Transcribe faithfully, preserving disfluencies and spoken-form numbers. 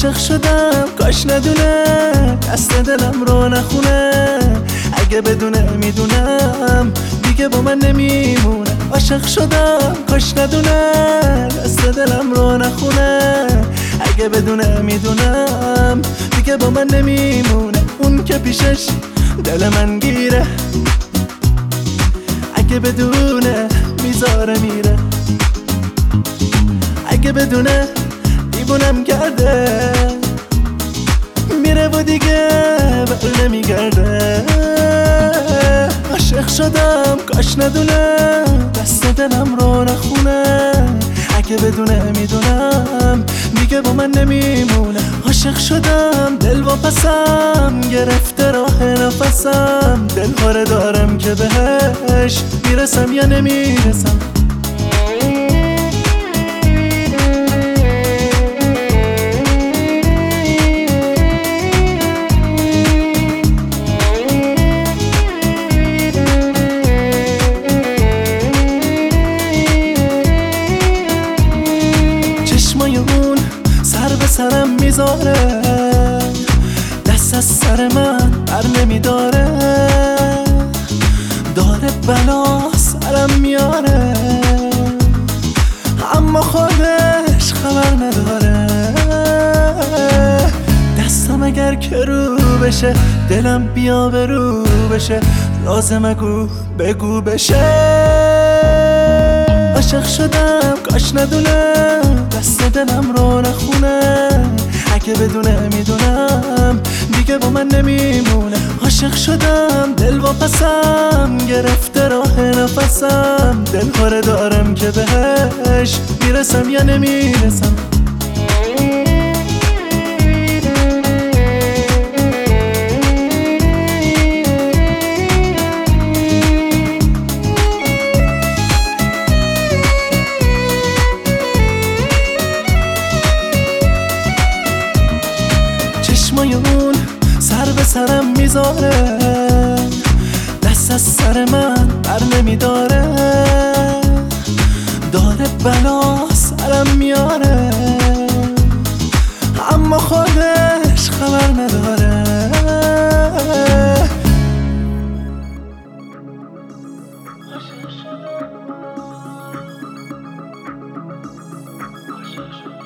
عاشق شدم کاش ندونه دست دلم رو نخونه، اگه بدونه میدونم دیگه با من نمیمونه. عاشق شدم کاش ندونه دست دلم رو نخونه، اگه بدونه میدونم دیگه با من نمیمونه. اون که پیشش دل من گیره، اگه بدونه میذاره میره، اگه بدونه دیوونم کرده میره و دیگه بر نمیگرده. عاشق شدم کاش ندونه دست دلم رو نخونه، اگه بدونه میدونم دیگه با من نمیمونه. عاشق شدم دل واپسم گرفته راه نفسم، دلهاره دارم که بهش میرسم یا نمیرسم. چشمای اون سر به سرم میذاره، دست از سر من بر نمیداره، داره بلا سرم میاره اما خودش خبر نداره. دستم اگر که رو بشه دلم بیا به رو بشه، لازمه گو بگو بشه. عاشق شدم کاش ندونه دست دلم رو نخونه، اگه بدونه میدونم دیگه با من نمیمونه. عاشق شدم دل واپسم گرفته راه نفسم، دلهاره دارم که بهش میرسم یا نمیرسم. چشمای اون سر به سرم میذاره، دست از سر من بر نمیداره، داره بلا سرم میاره اما خودش خبر نداره. عاشق شدم